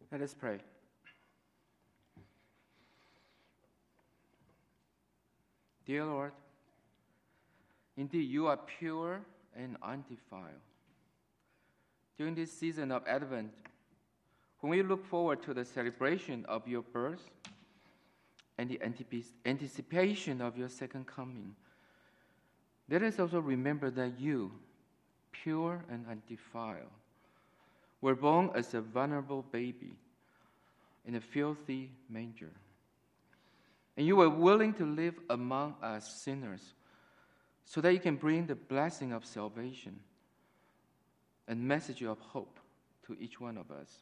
Let us pray. Dear Lord, indeed you are pure and undefiled. During this season of Advent, when we look forward to the celebration of your birth and the anticipation of your second coming, let us also remember that you, pure and undefiled, were born as a vulnerable baby in a filthy manger. And you were willing to live among us sinners so that you can bring the blessing of salvation and message of hope to each one of us.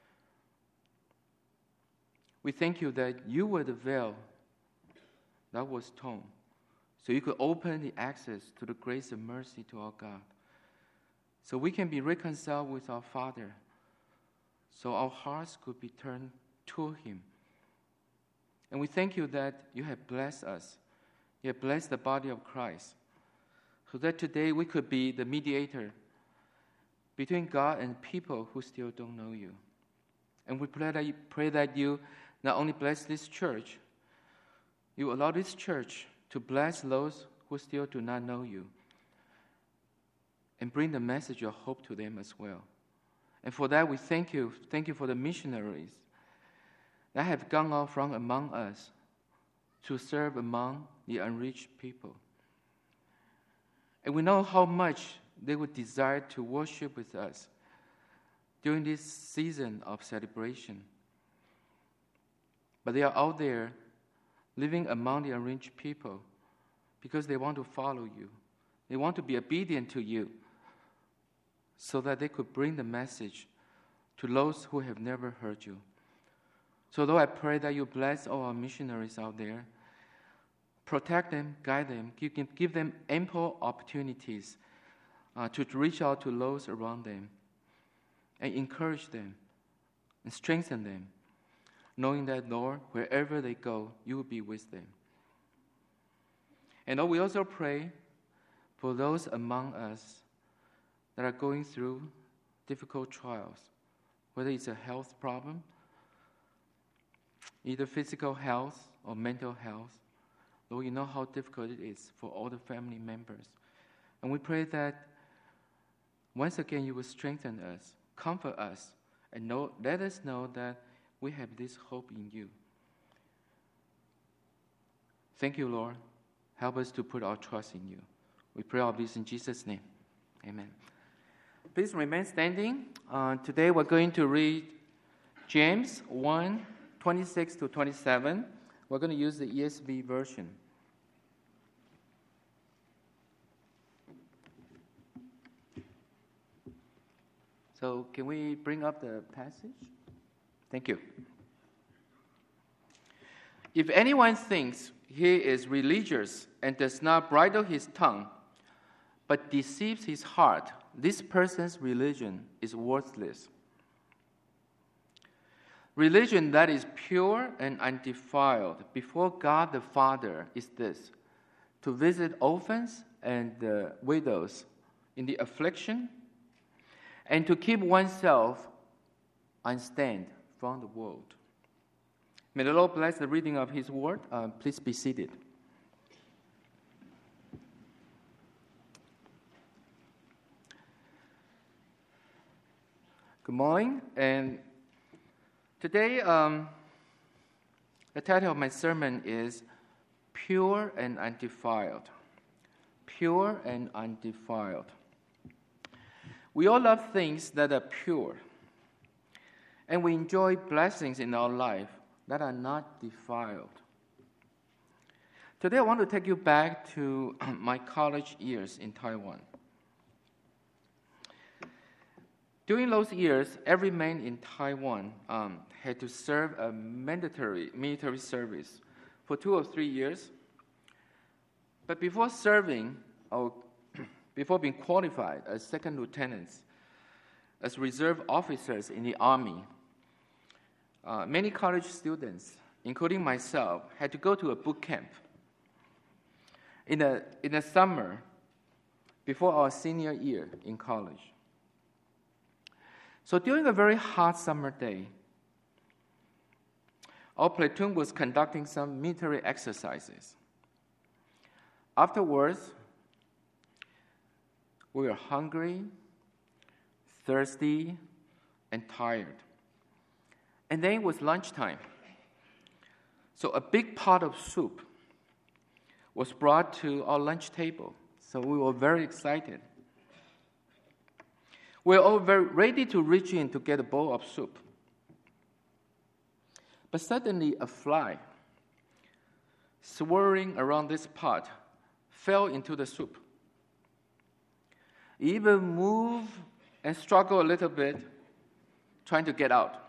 We thank you that you were the veil that was torn so you could open the access to the grace and mercy to our God, so we can be reconciled with our Father, so our hearts could be turned to him. And we thank you that you have blessed us. You have blessed the body of Christ, so that today we could be the mediator between God and people who still don't know you. And we pray that you not only bless this church, you allow this church to bless those who still do not know you and bring the message of hope to them as well. And for that, we thank you. Thank you for the missionaries that have gone out from among us to serve among the unreached people. And we know how much they would desire to worship with us during this season of celebration. But they are out there living among the unreached people because they want to follow you. They want to be obedient to you so that they could bring the message to those who have never heard you. So Lord, I pray that you bless all our missionaries out there. Protect them, guide them, give them ample opportunities to reach out to those around them and encourage them and strengthen them, knowing that, Lord, wherever they go, you will be with them. And Lord, we also pray for those among us that are going through difficult trials, whether it's a health problem, either physical health or mental health. Lord, you know how difficult it is for all the family members. And we pray that once again you will strengthen us, comfort us, and let us know that we have this hope in you. Thank you, Lord. Help us to put our trust in you. We pray all this in Jesus' name. Amen. Please remain standing. Today we're going to read James 1, 26 to 27. We're going to use the ESV version. So can we bring up the passage? Thank you. If anyone thinks he is religious and does not bridle his tongue, but deceives his heart, this person's religion is worthless. Religion that is pure and undefiled before God the Father is this: to visit orphans and widows in the affliction, and to keep oneself unstained from the world. May the Lord bless the reading of his word. Please be seated. Good morning. And today, the title of my sermon is Pure and Undefiled. Pure and undefiled. We all love things that are pure, and we enjoy blessings in our life that are not defiled. Today I want to take you back to my college years in Taiwan. During those years, every man in Taiwan had to serve a mandatory military service for 2 or 3 years. But before serving, or before being qualified as second lieutenants, as reserve officers in the Army, many college students, including myself, had to go to a boot camp in the summer before our senior year in college. So during a very hot summer day, our platoon was conducting some military exercises. Afterwards, we were hungry, thirsty, and tired. And then it was lunchtime. So a big pot of soup was brought to our lunch table. So we were very excited. We were all very ready to reach in to get a bowl of soup. But suddenly a fly, swirling around this pot, fell into the soup. It even moved and struggled a little bit, trying to get out.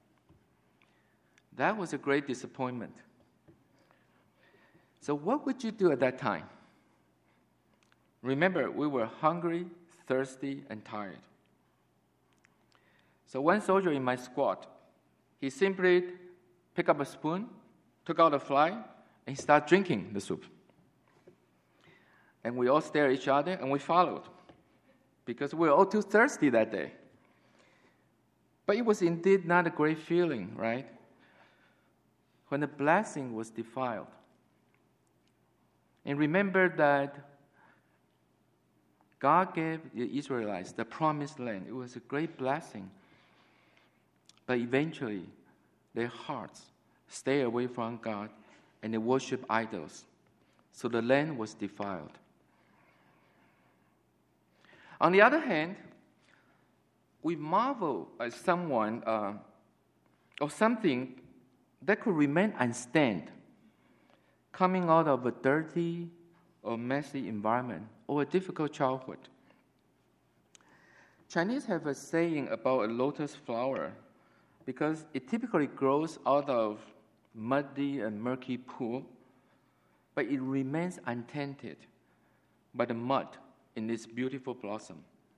That was a great disappointment. So what would you do at that time? Remember, we were hungry, thirsty, and tired. So one soldier in my squad, he simply picked up a spoon, took out a fly, and he started drinking the soup. And we all stared at each other, and we followed, because we were all too thirsty that day. But it was indeed not a great feeling, right? When the blessing was defiled. And remember that God gave the Israelites the promised land. It was a great blessing. But eventually, their hearts stayed away from God and they worshiped idols. So the land was defiled. On the other hand, we marvel at someone or something that could remain unstained, coming out of a dirty or messy environment or a difficult childhood. Chinese have a saying about a lotus flower because it typically grows out of muddy and murky pool, but it remains untainted by the mud in its beautiful blossom.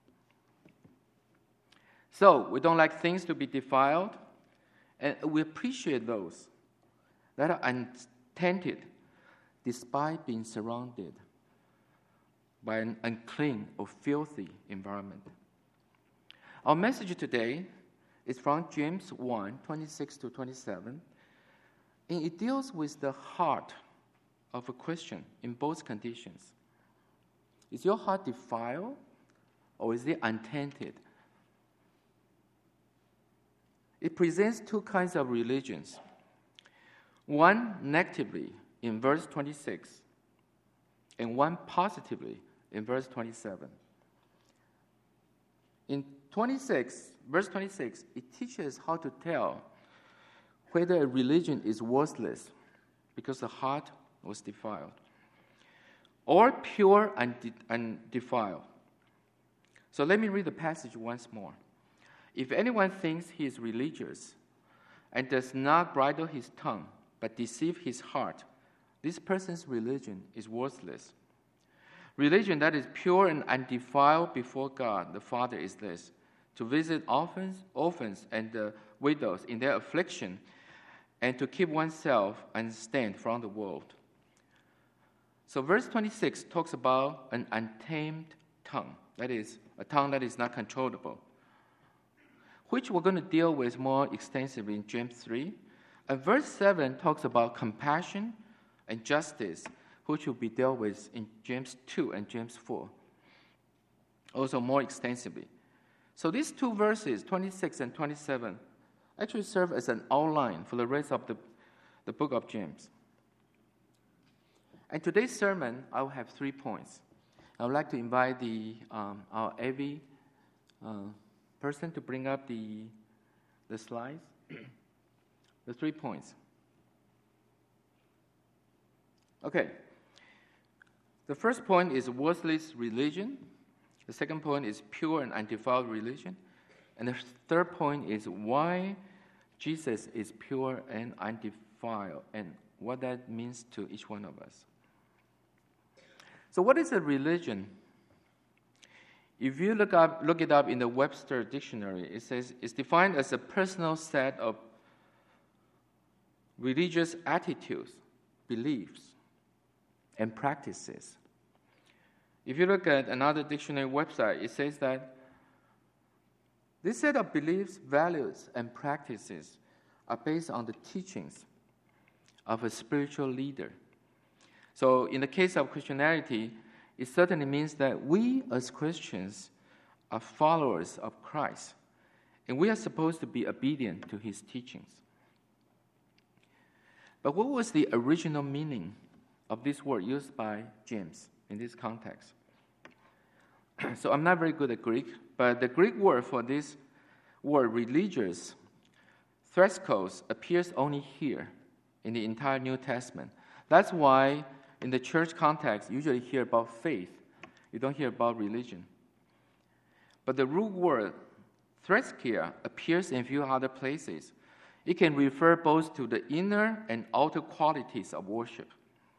So we don't like things to be defiled, and we appreciate those that are untainted despite being surrounded by an unclean or filthy environment. Our message today is from James 1, 26 to 27, and it deals with the heart of a Christian in both conditions. Is your heart defiled or is it untainted? It presents two kinds of religions. One negatively in verse 26 and one positively in verse 27. In verse 26, it teaches how to tell whether a religion is worthless because the heart was defiled, or pure and undefiled. So let me read the passage once more. If anyone thinks he is religious and does not bridle his tongue but deceive his heart, this person's religion is worthless. Religion that is pure and undefiled before God the Father is this: to visit orphans and widows in their affliction, and to keep oneself unstained from the world. So verse 26 talks about an untamed tongue, that is, a tongue that is not controllable, which we're going to deal with more extensively in James 3. And verse 7 talks about compassion and justice, which will be dealt with in James 2 and James 4, also more extensively. So these two verses, 26 and 27, actually serve as an outline for the rest of the book of James. And today's sermon, I will have 3 points. I would like to invite our AV person to bring up the slides. The 3 points. Okay. The first point is worthless religion. The second point is pure and undefiled religion. And the third point is why Jesus is pure and undefiled and what that means to each one of us. So what is a religion? If you look it up in the Webster Dictionary, it says it's defined as a personal set of religious attitudes, beliefs, and practices. If you look at another dictionary website, it says that this set of beliefs, values, and practices are based on the teachings of a spiritual leader. So in the case of Christianity, it certainly means that we as Christians are followers of Christ, and we are supposed to be obedient to his teachings. But what was the original meaning of this word used by James in this context? So I'm not very good at Greek, but the Greek word for this word, religious, threscos, appears only here in the entire New Testament. That's why in the church context, you usually hear about faith. You don't hear about religion. But the root word, threskia, appears in a few other places. It can refer both to the inner and outer qualities of worship.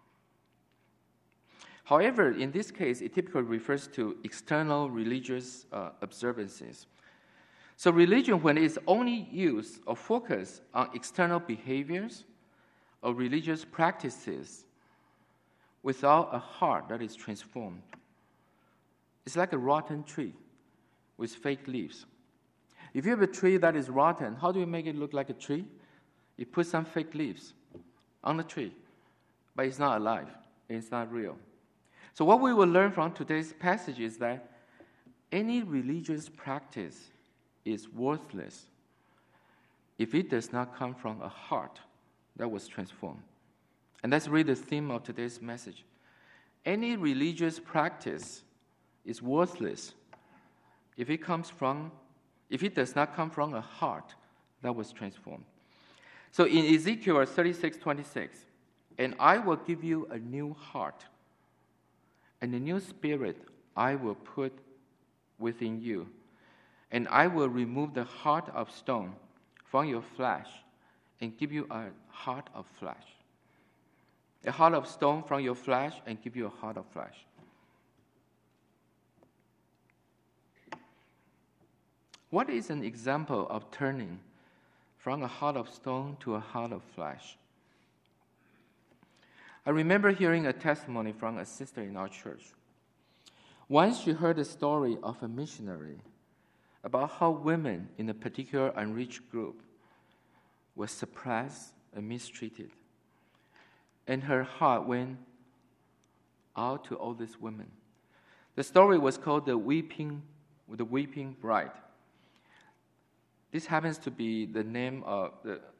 However, in this case, it typically refers to external religious observances. So religion, when it's only used or focused on external behaviors or religious practices without a heart that is transformed, it's like a rotten tree with fake leaves. If you have a tree that is rotten, how do you make it look like a tree? You put some fake leaves on the tree, but it's not alive, it's not real. So what we will learn from today's passage is that any religious practice is worthless if it does not come from a heart that was transformed. And that's really the theme of today's message. Any religious practice is worthless if it does not come from a heart that was transformed. So in Ezekiel 36:26, and I will give you a new heart, and a new spirit I will put within you, and I will remove the heart of stone from your flesh and give you a heart of flesh. A heart of stone from your flesh and give you a heart of flesh. What is an example of turning from a heart of stone to a heart of flesh? I remember hearing a testimony from a sister in our church. Once she heard a story of a missionary about how women in a particular unreached group were suppressed and mistreated. And her heart went out to all these women. The story was called The Weeping Bride. This happens to be the name of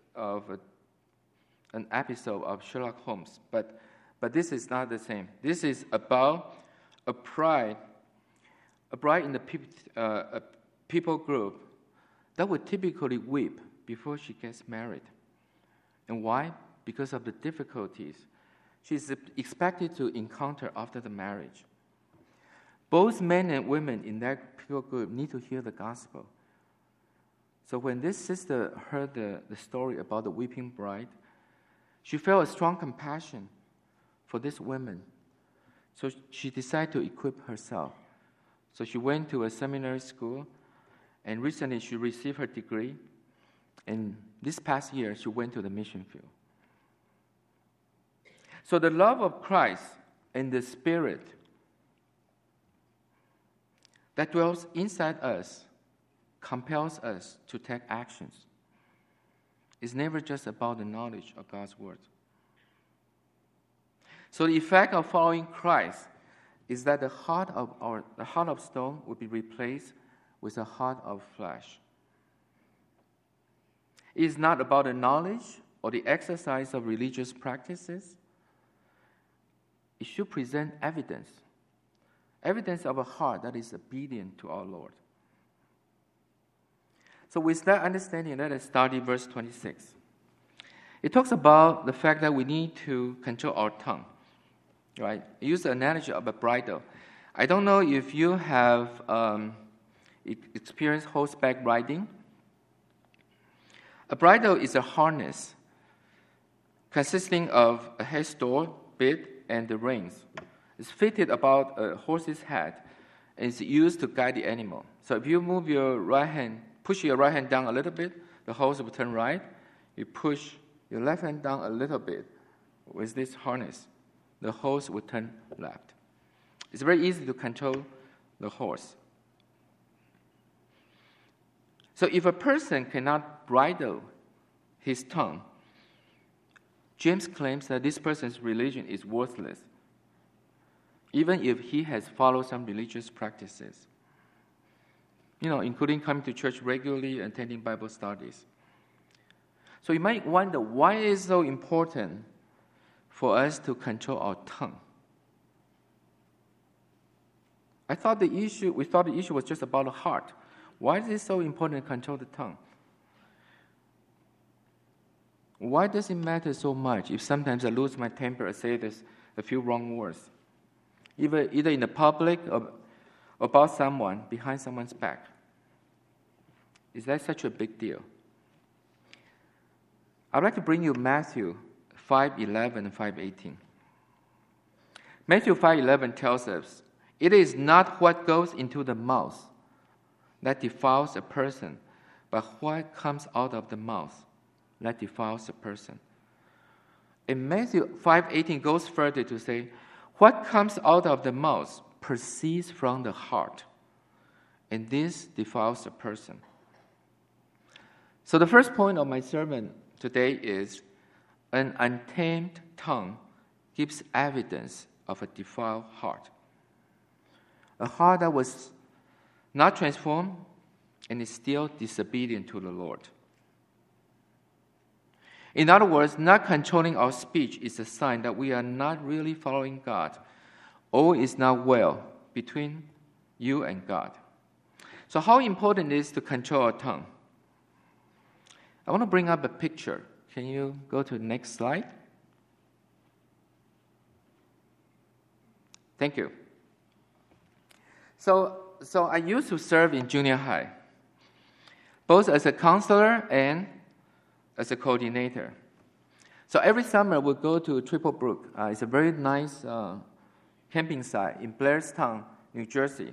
an episode of Sherlock Holmes, but this is not the same. This is about a bride in the people group that would typically weep before she gets married. And why? Because of the difficulties she's expected to encounter after the marriage. Both men and women in that people group need to hear the gospel. So when this sister heard the story about the weeping bride, she felt a strong compassion for this woman. So she decided to equip herself. So she went to a seminary school, and recently she received her degree. And this past year, she went to the mission field. So the love of Christ and the Spirit that dwells inside us compels us to take actions. It's never just about the knowledge of God's word. So the effect of following Christ is that the heart of stone will be replaced with a heart of flesh. It is not about the knowledge or the exercise of religious practices. It should present evidence of a heart that is obedient to our Lord. So with that understanding, let us study verse 26. It talks about the fact that we need to control our tongue, right? I use the analogy of a bridle. I don't know if you have experienced horseback riding. A bridle is a harness consisting of a headstall, bit, and the reins. It's fitted about a horse's head, and it's used to guide the animal. So if you move your right hand, push your right hand down a little bit, the horse will turn right. You push your left hand down a little bit with this harness, the horse will turn left. It's very easy to control the horse. So if a person cannot bridle his tongue, James claims that this person's religion is worthless, even if he has followed some religious practices, including coming to church regularly and attending Bible studies. So you might wonder, why is it so important for us to control our tongue? We thought the issue was just about the heart. Why is it so important to control the tongue? Why does it matter so much if sometimes I lose my temper or say a few wrong words, either in the public or about someone, behind someone's back? Is that such a big deal? I'd like to bring you Matthew 5:11 and 5:18. Matthew 5:11 tells us, "It is not what goes into the mouth that defiles a person, but what comes out of the mouth that defiles a person." And Matthew 5:18 goes further to say, "What comes out of the mouth proceeds from the heart, and this defiles a person." So the first point of my sermon today is, an untamed tongue gives evidence of a defiled heart. A heart that was not transformed and is still disobedient to the Lord. In other words, not controlling our speech is a sign that we are not really following God. All is not well between you and God. So how important it is to control our tongue? I want to bring up a picture. Can you go to the next slide? Thank you. So I used to serve in junior high, both as a counselor and as a coordinator. So every summer we'll go to Triple Brook. It's a very nice camping site in Blairstown, New Jersey.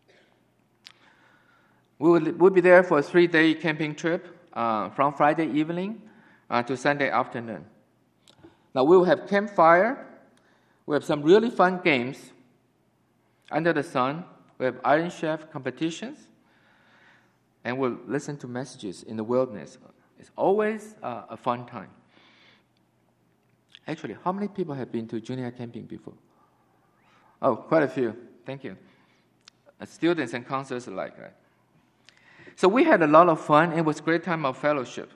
We'll be there for a 3-day camping trip from Friday evening to Sunday afternoon. Now we will have campfire. We have some really fun games under the sun. We have Iron Chef competitions. And we'll listen to messages in the wilderness. It's always a fun time. Actually, how many people have been to junior camping before? Oh, quite a few. Thank you. Students and counselors alike, right? So we had a lot of fun. It was a great time of fellowship.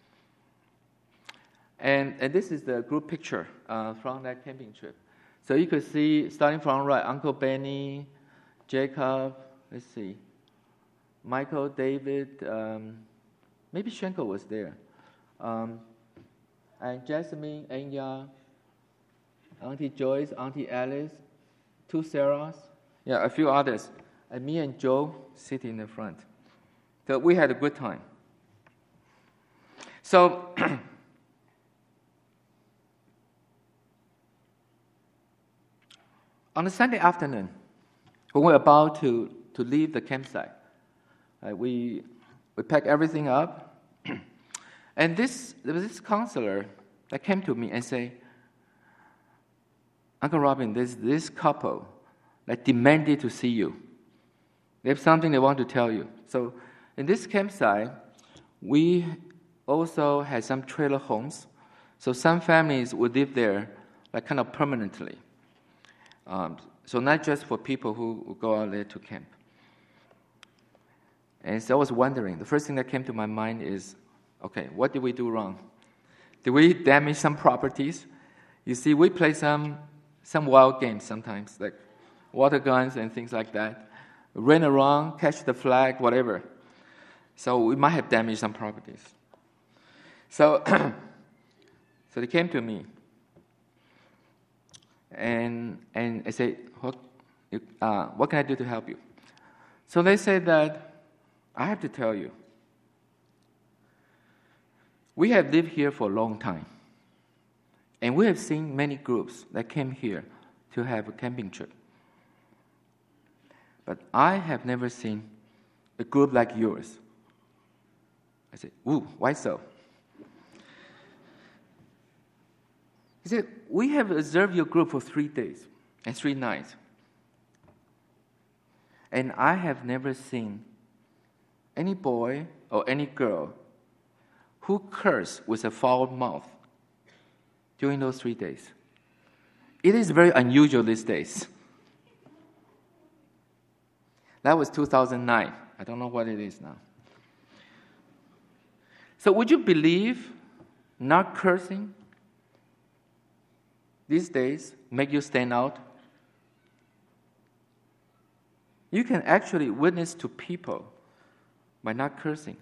And this is the group picture from that camping trip. So you could see, starting from right, Uncle Benny, Jacob, let's see, Michael, David, maybe Schenkel was there, and Jasmine, Anya, Auntie Joyce, Auntie Alice, 2 Sarahs, a few others, and me and Joe sitting in the front. So we had a good time. So on a Sunday afternoon, when we were about to leave the campsite, we packed everything up, and there was this counselor that came to me and said, "Uncle Robin, there's this couple that demanded to see you. They have something they want to tell you." So in this campsite, we also had some trailer homes, so some families would live there like kind of permanently. So not just for people who go out there to camp. And so I was wondering, the first thing that came to my mind is, okay, what did we do wrong? Did we damage some properties? You see, we play some wild games sometimes, like water guns and things like that. Run around, catch the flag, whatever. So we might have damaged some properties. So they came to me. And I said, what can I do to help you? So they said that, I have to tell you, we have lived here for a long time. And we have seen many groups that came here to have a camping trip. But I have never seen a group like yours. I said, ooh, why so? He said, we have observed your group for 3 days and 3 nights. And I have never seen any boy or any girl who curse with a foul mouth during those 3 days. It is very unusual these days. That was 2009. I don't know what it is now. So would you believe not cursing these days make you stand out? You can actually witness to people by not cursing.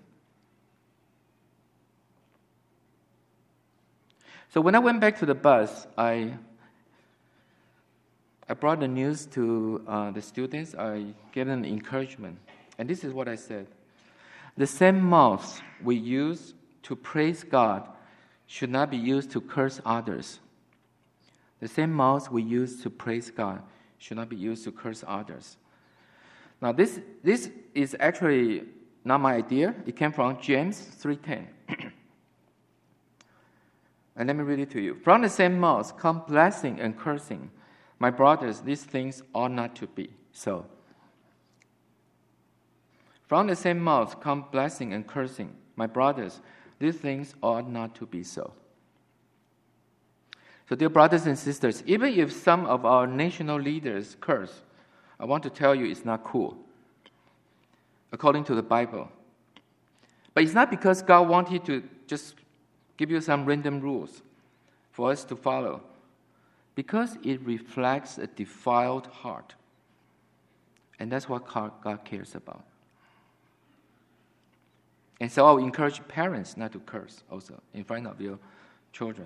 So when I went back to the bus, I brought the news to the students. I gave them encouragement. And this is what I said. The same mouth we use to praise God should not be used to curse others. The same mouth we use to praise God should not be used to curse others. Now, this is actually not my idea. It came from James 3:10. And let me read it to you. From the same mouth come blessing and cursing. My brothers, these things ought not to be so. From the same mouth come blessing and cursing. My brothers, these things ought not to be so. So, dear brothers and sisters, even if some of our national leaders curse, I want to tell you it's not cool, according to the Bible. But it's not because God wanted to just give you some random rules for us to follow, because it reflects a defiled heart. And that's what God cares about. And so I will encourage parents not to curse also in front of your children.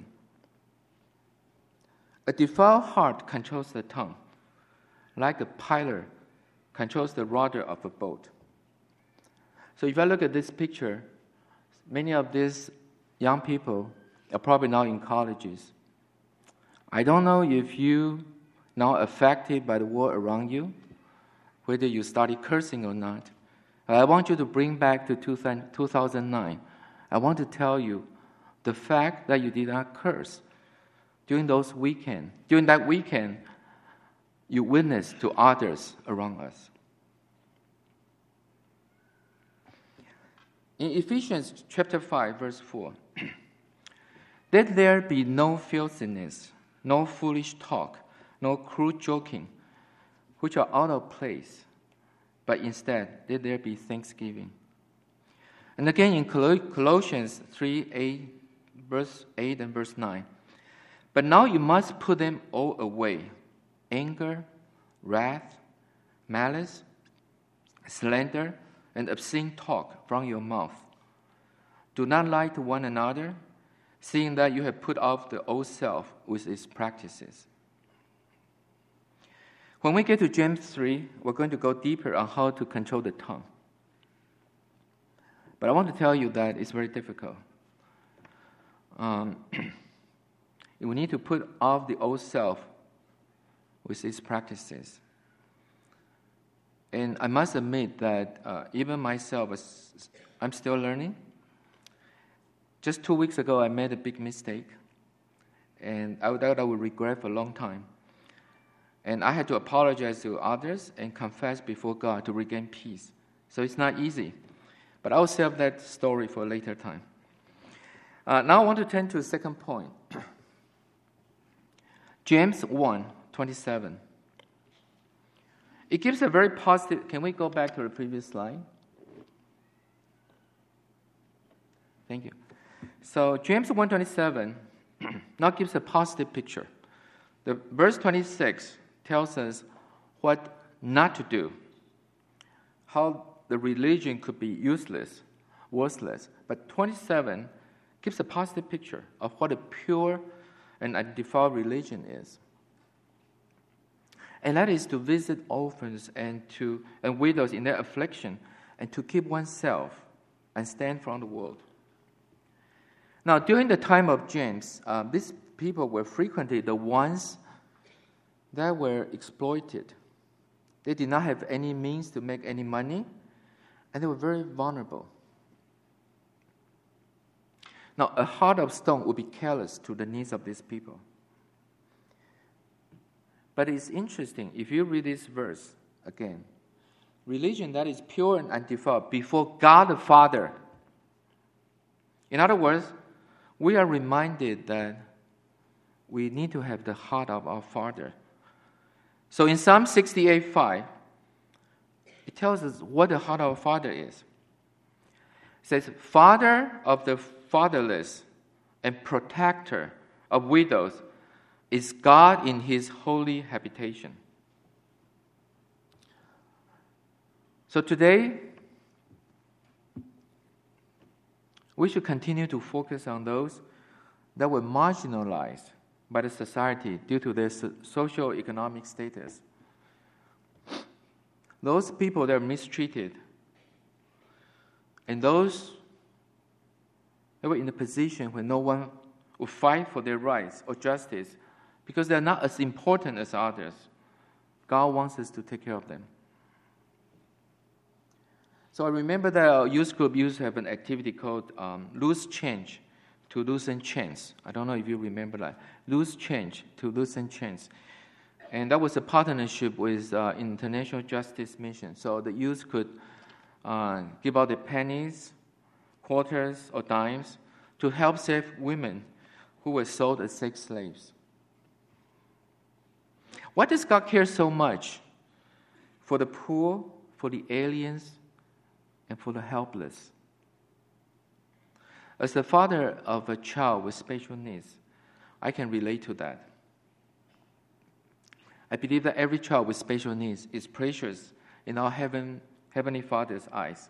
A defiled heart controls the tongue, like a pilot controls the rudder of a boat. So if I look at this picture, many of these young people are probably now in colleges. I don't know if you now affected by the world around you, whether you started cursing or not. I want you to bring back to 2009. I want to tell you the fact that you did not curse during that weekend, you witnessed to others around us. In Ephesians chapter 5, verse 4, let there be no filthiness, no foolish talk, no crude joking, which are out of place, but instead let there be thanksgiving. And again in Colossians 3, verse 8 and verse 9, but now you must put them all away, anger, wrath, malice, slander, and obscene talk from your mouth. Do not lie to one another, seeing that you have put off the old self with its practices. When we get to James 3, we're going to go deeper on how to control the tongue. But I want to tell you that it's very difficult. We need to put off the old self with its practices. And I must admit that even myself, I'm still learning. Just 2 weeks ago, I made a big mistake. And I thought I would regret for a long time. And I had to apologize to others and confess before God to regain peace. So it's not easy. But I'll save that story for a later time. Now I want to turn to the second point. James 1:27. It gives a very positive. Can we go back to the previous slide? Thank you. So James 1:27 now gives a positive picture. The verse 26 tells us what not to do, how the religion could be useless, worthless. But 27 gives a positive picture of what a pure and undefiled religion is. And that is to visit orphans and widows in their affliction, and to keep oneself and stand from the world. Now, during the time of James, these people were frequently the ones that were exploited. They did not have any means to make any money, and they were very vulnerable. Now, a heart of stone would be careless to the needs of these people. But it's interesting, if you read this verse again, religion that is pure and undefiled before God the Father. In other words, we are reminded that we need to have the heart of our Father. So in Psalm 68:5, it tells us what the heart of our Father is. It says, Father of the fatherless and protector of widows is God in his holy habitation. So today, we should continue to focus on those that were marginalized by the society due to their socio-economic status. Those people that are mistreated, and those that were in a position where no one would fight for their rights or justice because they're not as important as others. God wants us to take care of them. So I remember that our youth group used to have an activity called Loose Change to Loosen Chains. I don't know if you remember that. Loose Change to Loosen Chains. And that was a partnership with International Justice Mission. So the youth could give out the pennies, quarters, or dimes to help save women who were sold as sex slaves. Why does God care so much for the poor, for the aliens, and for the helpless? As the father of a child with special needs, I can relate to that. I believe that every child with special needs is precious in our Heavenly Father's eyes.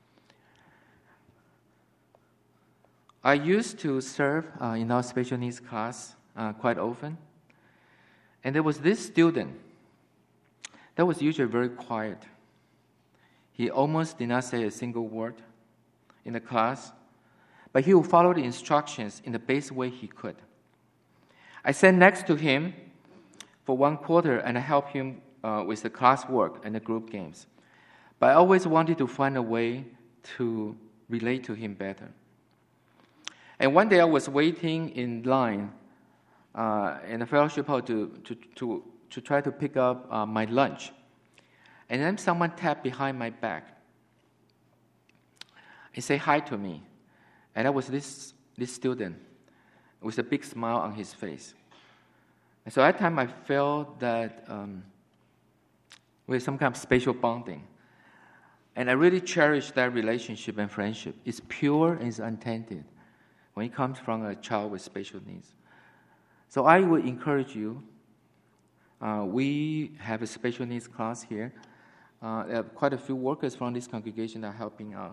I used to serve in our special needs class quite often. And there was this student that was usually very quiet. He almost did not say a single word in the class, but he would follow the instructions in the best way he could. I sat next to him for 1 quarter and I helped him with the classwork and the group games. But I always wanted to find a way to relate to him better. And one day I was waiting in line in the fellowship hall to try to pick up my lunch. And then someone tapped behind my back. He said hi to me. And that was this student with a big smile on his face. And so at that time I felt that we had some kind of special bonding. And I really cherish that relationship and friendship. It's pure and it's untainted when it comes from a child with special needs. So I would encourage you, we have a special needs class here. There are quite a few workers from this congregation that are helping out.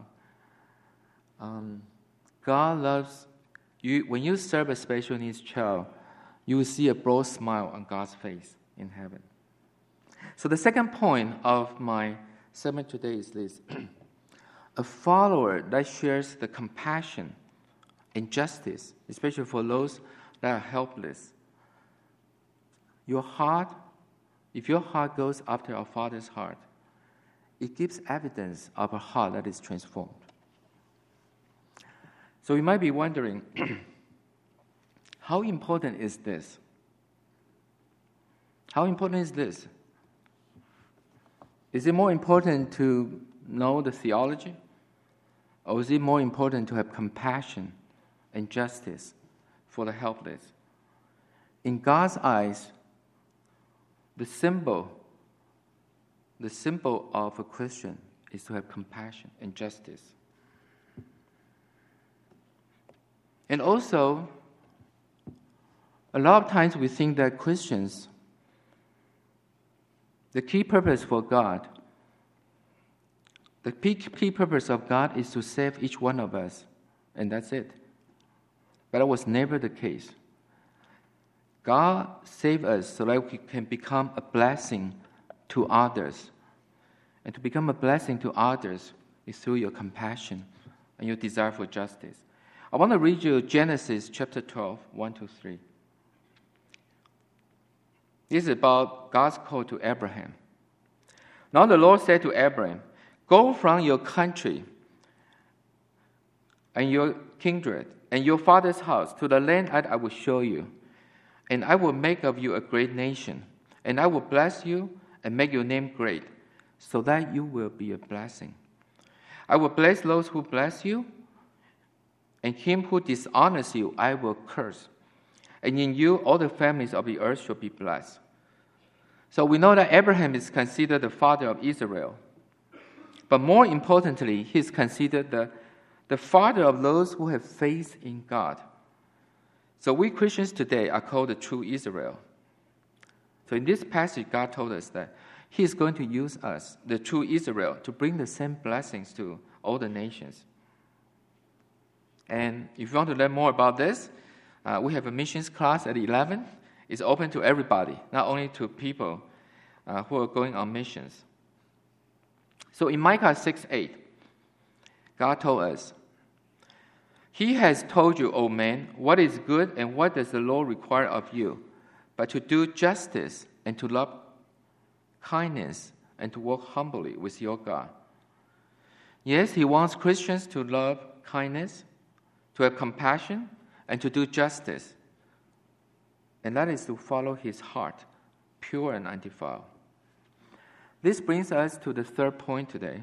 God loves you. When you serve a special needs child, you will see a broad smile on God's face in heaven. So the second point of my sermon today is this. A follower that shares the compassion and justice, especially for those that are helpless. Your heart, if your heart goes after our Father's heart, it gives evidence of a heart that is transformed. So you might be wondering, how important is this? How important is this? Is it more important to know the theology? Or is it more important to have compassion and justice for the helpless? In God's eyes, the symbol of a Christian is to have compassion and justice. And also, a lot of times we think that Christians, the key purpose for God, the key purpose of God is to save each one of us, and that's it. But that was never the case. God saved us so that we can become a blessing to others. And to become a blessing to others is through your compassion and your desire for justice. I want to read you Genesis chapter 12, 1-3. This is about God's call to Abraham. Now the Lord said to Abraham, "Go from your country and your kindred and your father's house to the land that I will show you. And I will make of you a great nation, and I will bless you and make your name great, so that you will be a blessing. I will bless those who bless you, and him who dishonors you I will curse. and in you all the families of the earth shall be blessed. So we know that Abraham is considered the father of Israel. But more importantly, he is considered the father of those who have faith in God. So we Christians today are called the true Israel. So in this passage, God told us that he is going to use us, the true Israel, to bring the same blessings to all the nations. And if you want to learn more about this, we have a missions class at 11. It's open to everybody, not only to people who are going on missions. So in Micah 6:8, God told us, He has told you, O man, what is good and what does the Lord require of you, but to do justice and to love kindness and to walk humbly with your God. Yes, He wants Christians to love kindness, to have compassion, and to do justice. And that is to follow His heart, pure and undefiled. This brings us to the third point today.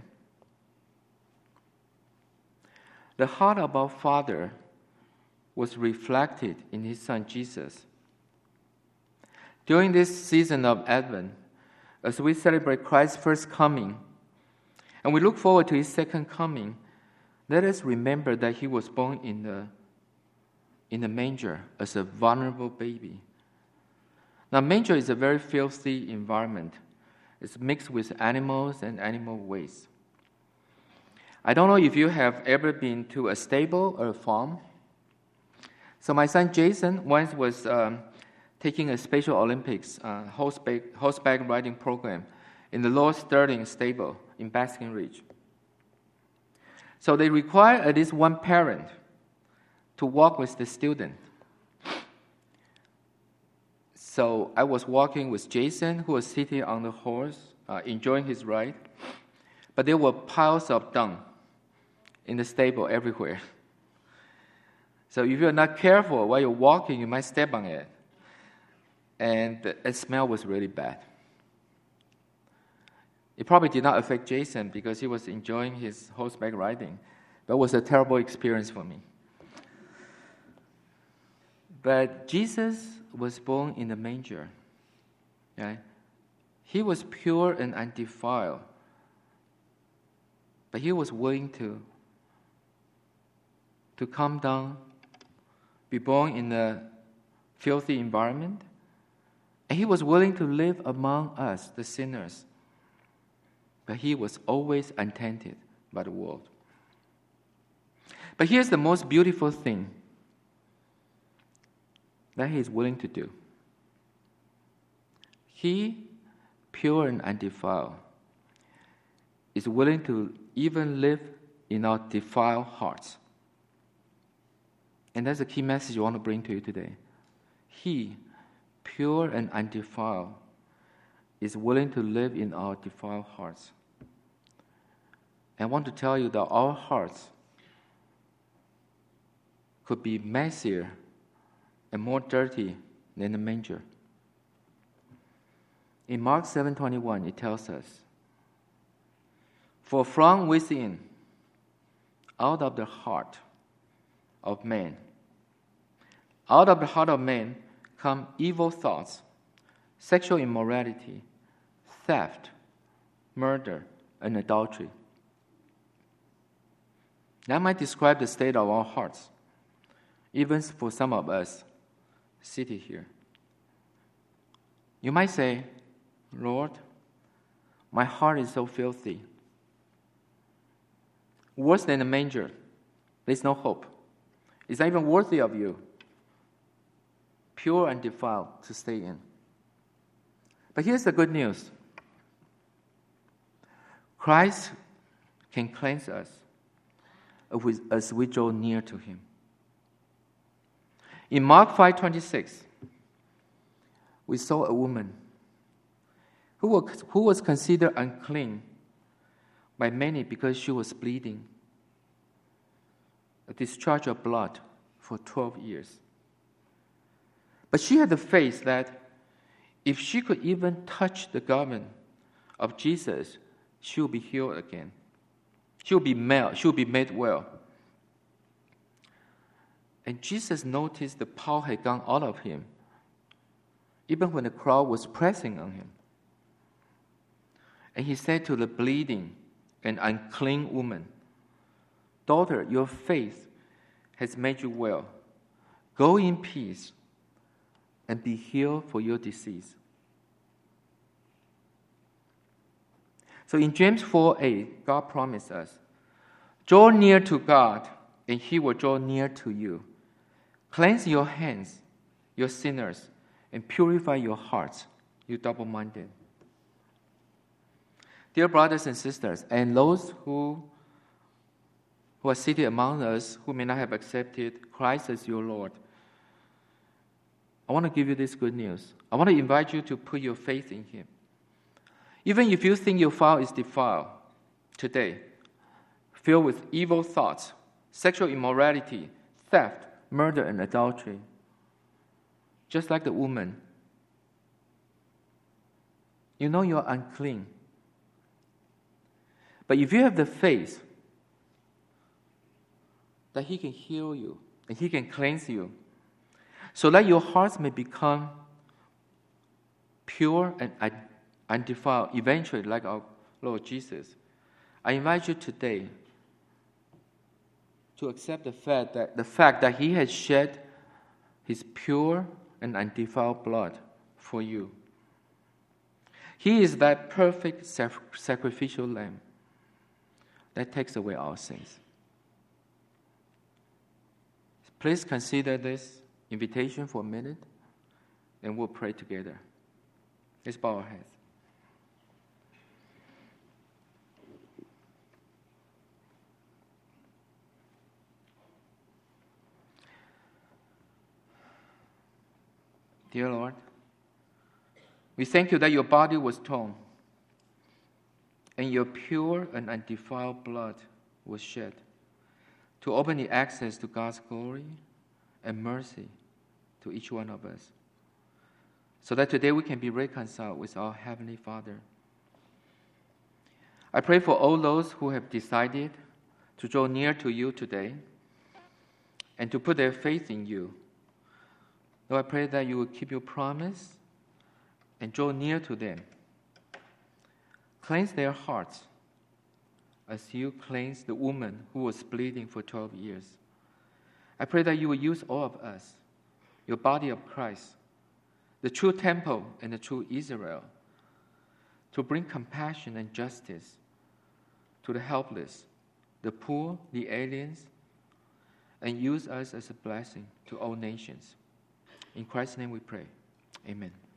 The heart of our Father was reflected in His Son Jesus. During this season of Advent, as we celebrate Christ's first coming, and we look forward to His second coming, let us remember that He was born in the manger as a vulnerable baby. Now, manger is a very filthy environment. It's mixed with animals and animal waste. I don't know if you have ever been to a stable or a farm. So my son Jason once was taking a Special Olympics horseback riding program in the Lord Sterling stable in Basking Ridge. So they require at least one parent to walk with the student. So I was walking with Jason, who was sitting on the horse, enjoying his ride. But there were piles of dung in the stable everywhere. So if you're not careful while you're walking, you might step on it. And the smell was really bad. It probably did not affect Jason because he was enjoying his horseback riding. But it was a terrible experience for me. But Jesus was born in the manger. Right? He was pure and undefiled. But he was willing to come down, be born in a filthy environment. And he was willing to live among us, the sinners. But he was always untainted by the world. But here's the most beautiful thing that he is willing to do. He, pure and undefiled, is willing to even live in our defiled hearts. And that's the key message I want to bring to you today. He, pure and undefiled, is willing to live in our defiled hearts. And I want to tell you that our hearts could be messier and more dirty than the manger. In Mark 7:21, it tells us, "For from within, out of the heart of man, out of the heart of man come evil thoughts, sexual immorality, theft, murder, and adultery." That might describe the state of our hearts, even for some of us sitting here. You might say, "Lord, my heart is so filthy. Worse than a manger. There's no hope. It's not even worthy of you, pure and defiled, to stay in." But here's the good news. Christ can cleanse us as we draw near to Him. In Mark 5:26, we saw a woman who was considered unclean by many because she was bleeding, a discharge of blood for 12 years. But she had the faith that if she could even touch the garment of Jesus, she will be healed again. She will be made well. And Jesus noticed the power had gone out of him, even when the crowd was pressing on him. And he said to the bleeding and unclean woman, "Daughter, your faith has made you well. Go in peace and be healed for your disease." So in James 4:8, God promised us, "Draw near to God, and he will draw near to you. Cleanse your hands, you sinners, and purify your hearts, you double-minded." Dear brothers and sisters, and those who are seated among us who may not have accepted Christ as your Lord, I want to give you this good news. I want to invite you to put your faith in him. Even if you think your file is defiled today, filled with evil thoughts, sexual immorality, theft, murder, and adultery, just like the woman, you know you're unclean. But if you have the faith that he can heal you and he can cleanse you, so that your hearts may become pure and undefiled, eventually like our Lord Jesus, I invite you today to accept the fact that he has shed his pure and undefiled blood for you. He is that perfect sacrificial lamb that takes away our sins. Please consider this invitation for a minute, and we'll pray together. Let's bow our heads. Dear Lord, we thank you that your body was torn and your pure and undefiled blood was shed to open the access to God's glory and mercy to each one of us, so that today we can be reconciled with our Heavenly Father. I pray for all those who have decided to draw near to you today and to put their faith in you. Lord, I pray that you will keep your promise and draw near to them. Cleanse their hearts as you cleansed the woman who was bleeding for 12 years. I pray that you will use all of us, your body of Christ, the true temple and the true Israel, to bring compassion and justice to the helpless, the poor, the aliens, and use us as a blessing to all nations. In Christ's name we pray. Amen.